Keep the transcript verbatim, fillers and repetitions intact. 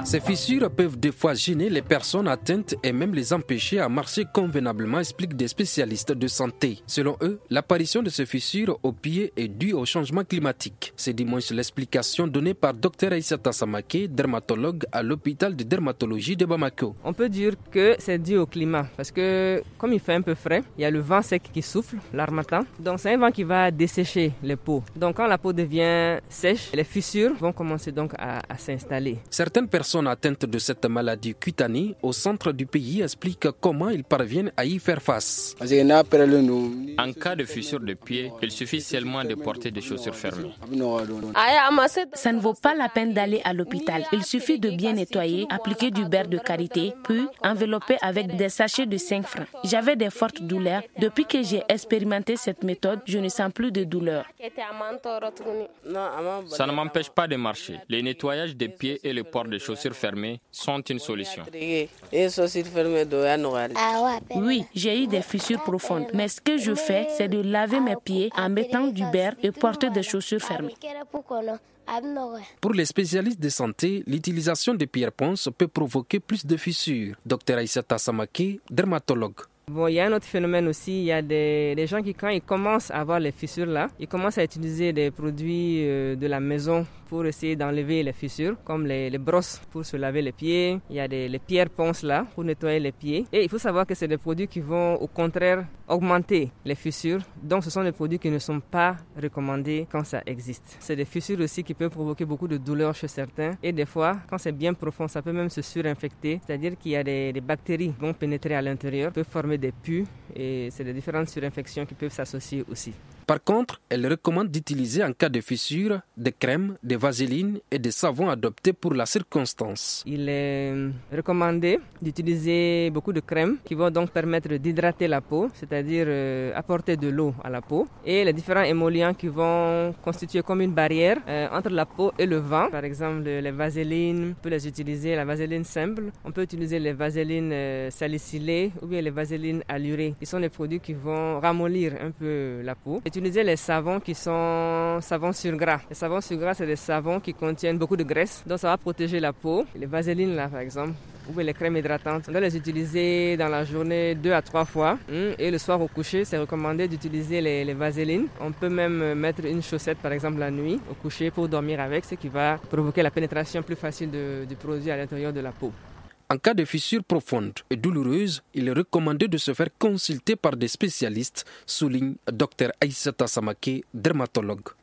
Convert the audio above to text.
Ces fissures peuvent des fois gêner les personnes atteintes et même les empêcher à marcher convenablement, expliquent des spécialistes de santé. Selon eux, l'apparition de ces fissures au pied est due au changement climatique. C'est dimanche l'explication donnée par Dr Aïssata Samaké, dermatologue à l'hôpital de dermatologie de Bamako. On peut dire que c'est dû au climat parce que comme il fait un peu frais, il y a le vent sec qui souffle, l'harmattan. Donc c'est un vent qui va dessécher les peaux. Donc quand la peau devient sèche, les fissures vont commencer donc à, à s'installer. Certaines personnes atteintes de cette maladie cutanée au centre du pays expliquent comment ils parviennent à y faire face. En cas de fissure de pied, il suffit seulement de porter des chaussures fermées. Ça ne vaut pas la peine d'aller à l'hôpital. Il suffit de bien nettoyer, appliquer du beurre de karité, puis envelopper avec des sachets de cinq francs. J'avais des fortes douleurs. Depuis que j'ai expérimenté cette méthode, je ne sens plus de douleur. Ça ne m'empêche pas de marcher. Le nettoyage des pieds et le port de chaussures fermées sont une solution. Oui, j'ai eu des fissures profondes, mais ce que je fais, c'est de laver mes pieds en mettant du beurre et porter des chaussures fermées. Pour les spécialistes de santé, l'utilisation des pierres-ponces peut provoquer plus de fissures. Dr Aïssata Samaké, dermatologue. Bon, il y a un autre phénomène aussi, il y a des, des gens qui, quand ils commencent à avoir les fissures là, ils commencent à utiliser des produits euh, de la maison pour essayer d'enlever les fissures, comme les, les brosses pour se laver les pieds. Il y a des les pierres ponces là pour nettoyer les pieds. Et il faut savoir que c'est des produits qui vont au contraire augmenter les fissures. Donc ce sont des produits qui ne sont pas recommandés quand ça existe. C'est des fissures aussi qui peuvent provoquer beaucoup de douleurs chez certains. Et des fois, quand c'est bien profond, ça peut même se surinfecter. C'est-à-dire qu'il y a des, des bactéries qui vont pénétrer à l'intérieur, peuvent former des pus et c'est des différentes surinfections qui peuvent s'associer aussi. Par contre, elle recommande d'utiliser en cas de fissure des crèmes, des vaselines et des savons adoptés pour la circonstance. Il est recommandé d'utiliser beaucoup de crèmes qui vont donc permettre d'hydrater la peau, c'est-à-dire euh, apporter de l'eau à la peau, et les différents émollients qui vont constituer comme une barrière euh, entre la peau et le vent. Par exemple, les vaselines, on peut les utiliser, la vaseline simple, on peut utiliser les vaselines euh, salicylées ou bien les vaselines allurées. Ils sont des produits qui vont ramollir un peu la peau. Utiliser les savons qui sont savons sur gras. Les savons sur gras, c'est des savons qui contiennent beaucoup de graisse, donc ça va protéger la peau. Les vaselines là, par exemple, ou les crèmes hydratantes, on doit les utiliser dans la journée deux à trois fois. Et le soir au coucher, c'est recommandé d'utiliser les, les vaselines. On peut même mettre une chaussette, par exemple, la nuit au coucher pour dormir avec, ce qui va provoquer la pénétration plus facile de, du produit à l'intérieur de la peau. En cas de fissure profonde et douloureuse, il est recommandé de se faire consulter par des spécialistes, souligne Dr Aïssata Samaké, dermatologue.